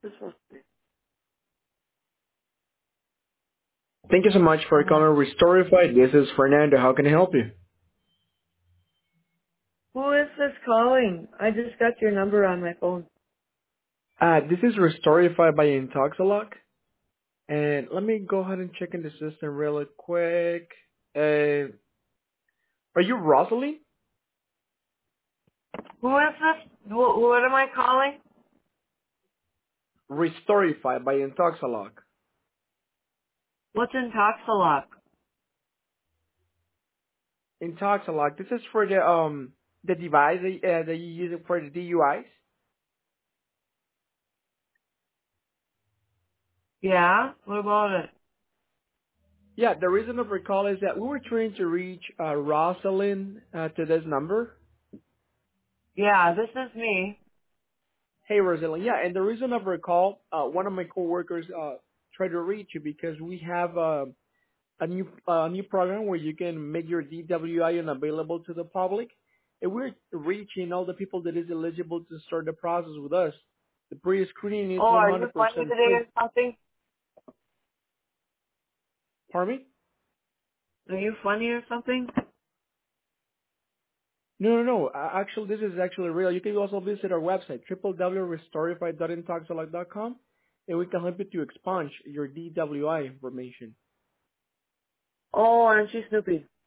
this one. Thank you so much for calling Restorify. This is Fernando. How can I help you? Who is this calling? I just got your number on my phone. This is Restorify by Intoxalock. And let me go ahead and check in the system really quick. Are you Rosalie? Who is this? What am I calling? Restorify by Intoxalock. What's in Toxalock? Intoxalock. This is for the device that you use it for the DUIs. Yeah? What about it? Yeah, the reason of our call is that we were trying to reach Rosalind to this number. Yeah, this is me. Hey, Rosalind. Yeah, and the reason of our call, one of my coworkers tried to reach you because we have a new program where you can make your DWI unavailable to the public, and we're reaching all the people that is eligible to start the process with us. The pre-screening is Oh, are you 100% funny today free. or something? Pardon me? Are you funny or something? No, no, no. Actually, this is actually real. You can also visit our website, www.restorify.intoxalite.com, and we can help you to expunge your DWI information. Oh, aren't you Snoopy?